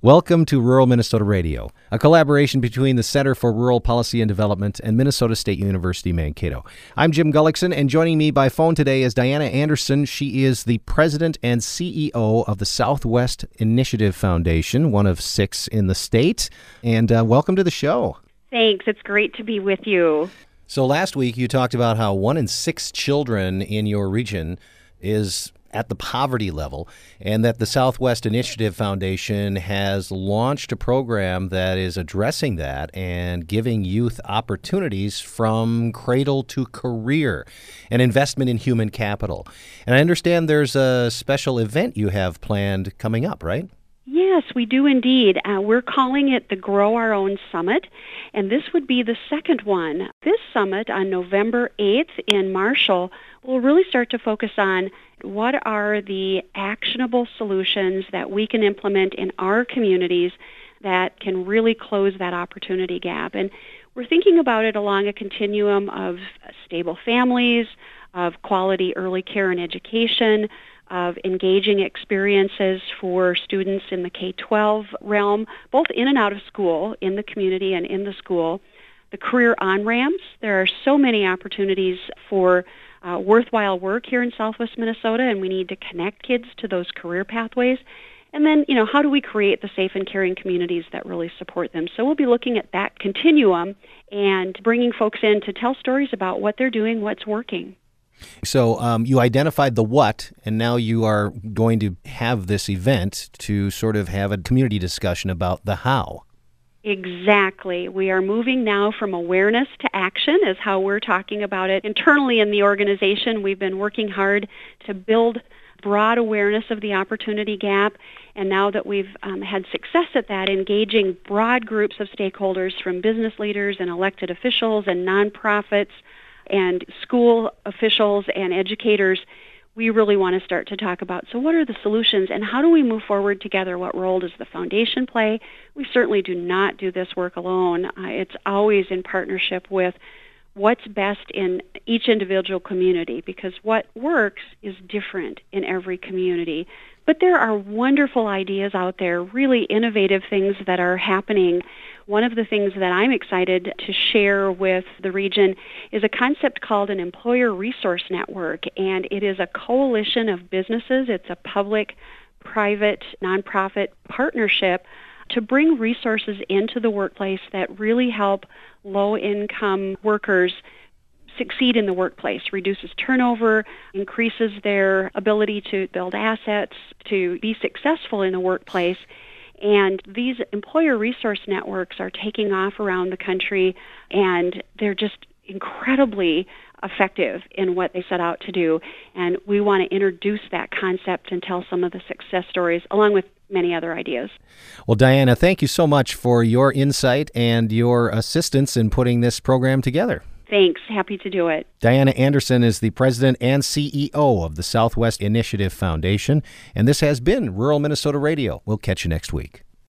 Welcome to Rural Minnesota Radio, a collaboration between the Center for Rural Policy and Development and Minnesota State University Mankato. I'm Jim Gullickson, and joining me by phone today is Diana Anderson. She is the president and CEO of the Southwest Initiative Foundation, one of 6 in the state. And welcome to the show. Thanks. It's great to be with you. So last week you talked about how 1 in 6 children in your region is at the poverty level, and that the Southwest Initiative Foundation has launched a program that is addressing that and giving youth opportunities from cradle to career, an investment in human capital. And I understand there's a special event you have planned coming up, right? Yes, we do indeed. We're calling it the Grow Our Own Summit, and this would be the second one. This summit on November 8th in Marshall will really start to focus on what are the actionable solutions that we can implement in our communities that can really close that opportunity gap. And we're thinking about it along a continuum of stable families, of quality early care and education, of engaging experiences for students in the K-12 realm, both in and out of school, in the community and in the school. The career on-ramps, there are so many opportunities for worthwhile work here in Southwest Minnesota, and we need to connect kids to those career pathways. And then, how do we create the safe and caring communities that really support them? So we'll be looking at that continuum and bringing folks in to tell stories about what they're doing, what's working. So you identified the what, and now you are going to have this event to sort of have a community discussion about the how. Exactly. We are moving now from awareness to action is how we're talking about it. Internally in the organization, we've been working hard to build broad awareness of the opportunity gap. And now that we've had success at that, engaging broad groups of stakeholders from business leaders and elected officials and nonprofits and school officials and educators, we really want to start to talk about, so what are the solutions and how do we move forward together? What role does the foundation play? We certainly do not do this work alone. It's always in partnership with what's best in each individual community, because what works is different in every community. But there are wonderful ideas out there, really innovative things that are happening. One of the things that I'm excited to share with the region is a concept called an employer resource network, and it is a coalition of businesses. It's a public-private nonprofit partnership to bring resources into the workplace that really help low-income workers succeed in the workplace, reduces turnover, increases their ability to build assets, to be successful in the workplace. And these employer resource networks are taking off around the country, and they're just incredibly effective in what they set out to do. And we want to introduce that concept and tell some of the success stories, along with many other ideas. Well, Diana, thank you so much for your insight and your assistance in putting this program together. Thanks. Happy to do it. Diana Anderson is the president and CEO of the Southwest Initiative Foundation, and this has been Rural Minnesota Radio. We'll catch you next week.